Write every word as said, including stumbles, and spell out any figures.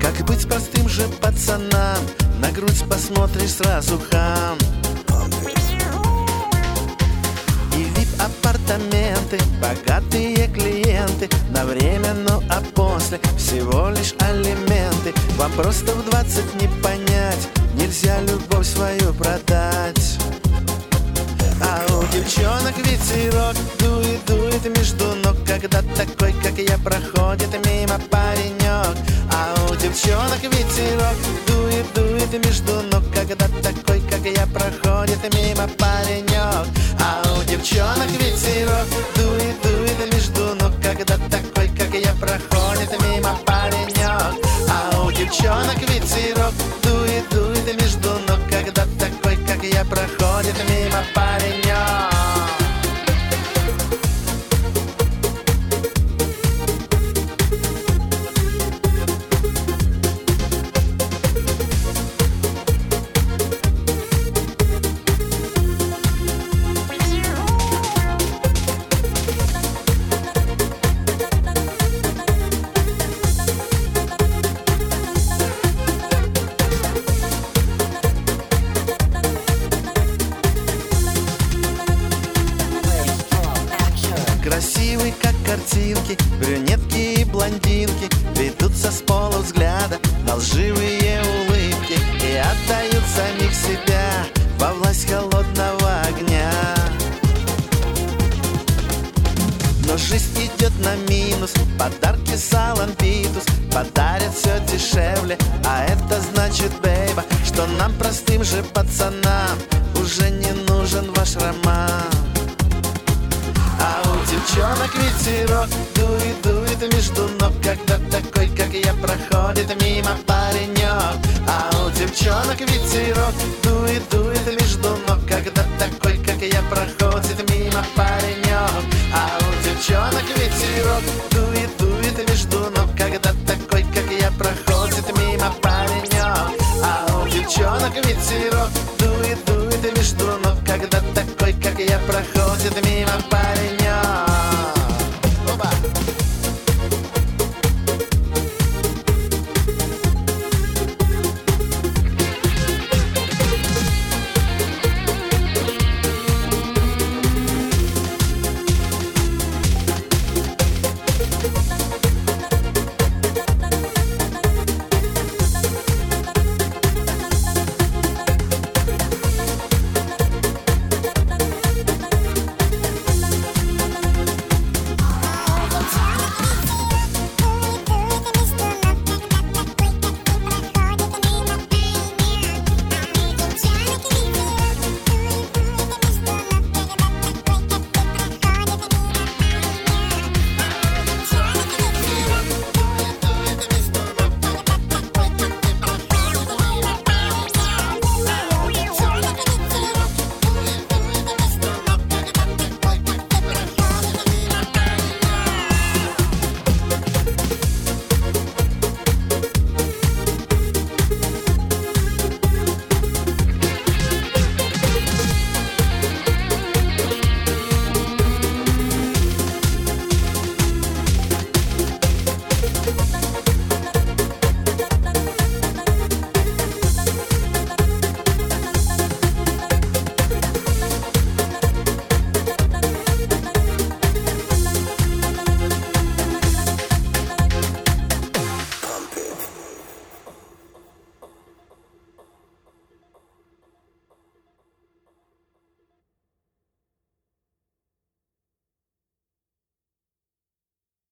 Как быть простым же пацанам? На грудь посмотришь, сразу хам. И вип-апартаменты, богатые клиенты. На время, ну а после всего лишь алименты. Вам просто в двадцать не понять, нельзя любовь свою продать. А у девчонок ветерок дует, дует между ног, когда такой, как я, проходит мимо паренек. А у девчонок ветерок дует, дует между ног, когда такой, как я, проходит мимо паренек. А у девчонок ветерок дует, дует между ног, когда такой, как я, проходит мимо паренек. А у девчонок ветерок дует, дует между ног, когда такой, как я, проходит мимо паренек. Красивые, как картинки, брюнетки и блондинки ведутся с полувзгляда на лживые улыбки и отдают самих себя во власть холодного огня. Но жизнь идет на минус, подарки Салон Питус подарят все дешевле. А это значит, бейба, что нам, простым же пацанам, уже не нужен ваш роман. А у девчонок ветерок дует, дует между ног, когда такой, как я, проходит мимо паренек. А у девчонок ветерок дует, дует между ног, когда такой, как я, проходит мимо паренек. А у девчонок ветерок дует, дует между ног, когда такой, как я, проходит мимо паренек. А у девчонок ветерок дует, дует между ног, когда такой, как я, проходит мимо паренек.